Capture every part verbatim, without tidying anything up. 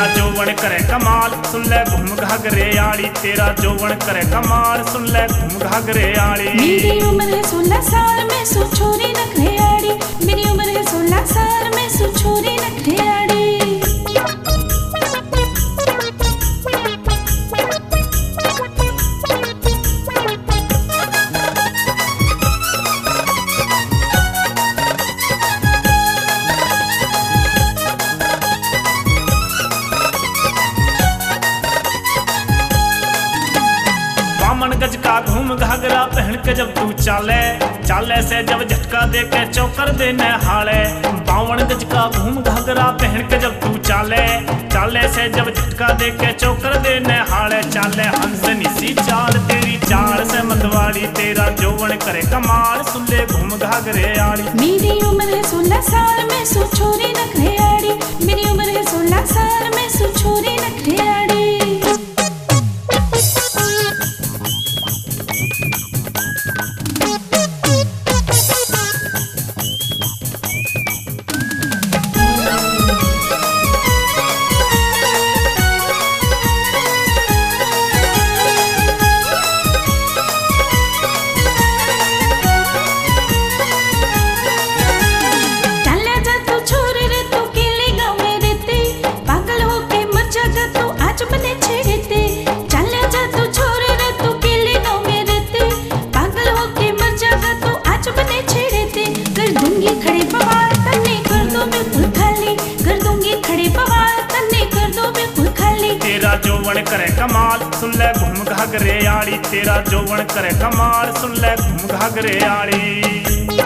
तेरा जौवन करे कमाल सुन ले घूम घाघरे आड़ी, तेरा जौवन करे कमाल सुन ले घूम घाघरे आड़ी। मेरी उम्र है सोलह साल में सो छोरी नखरे आड़ी, मेरी उम्र है सोलह साल में सो छोरी नखरे आड़ी। बावन गज का घूम घाघरा पहन के जब तू चाले, चाले से जब झटका दे के चौकर देने हाले। बावन गज का घूम घाघरा पहन के जब तू चाले, चाले से जब झटका दे के चौकर देने हाले। चाले हंसनी सी चाल तेरी चाल से मतवाड़ी, तेरा जौवन करे कमाल सुन ले घूम घाघरे आड़ी। मेरी उम्र है सोलह साल में सो छोरी नखरे आड़ी, मेरी उम्र है सोलह साल में सो छोरी नखरे आड़ी। तेरा जौवन करे कमाल सुन ले घूम घाघरे आड़ी, तेरा जौवन करे कमाल सुन ले घूम घाघरे आड़ी।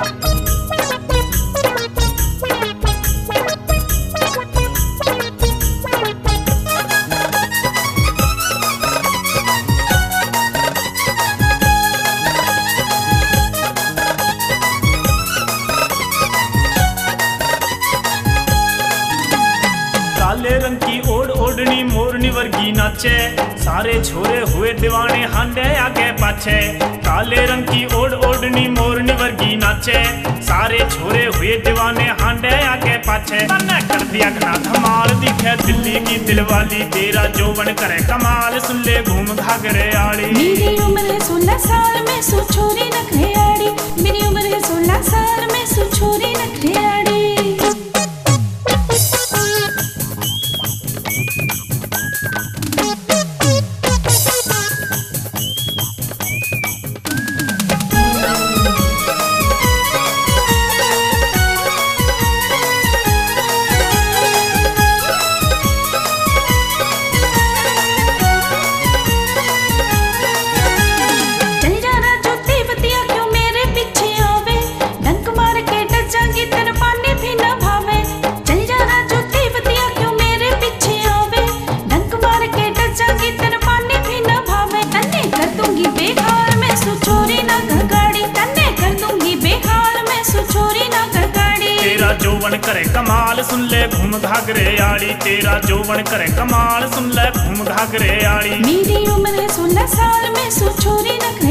काले रंग की ओढ़ ओढ़नी मोरनी वर्गी नाचे, सारे छोरे हुए दीवाने हांडे आगे पाछे। काले रंग की ओढ़ ओढ़नी मोरनी वर्गी नाचे, सारे छोरे हुए दीवाने हांडे आगे पाछे। तन्ने कर दिया घना धमाल दिखे दिल्ली की दिलवाली, तेरा जौवन करे कमाल सुन ले घूम घाघरे आड़ी। मेरी उम्र है सोलह साल में सो छोरी नखरे आड़ी, मेरी उम्र है सोलह साल में सो छोरी नखरे आड़ी। जौवन करे कमाल सुन ले घूम घाघरे आड़ी, तेरा जौवन करे कमाल सुन ले घूम घाघरे आड़ी। मेरी उम्र है सोलह साल में सो छोरी नखरे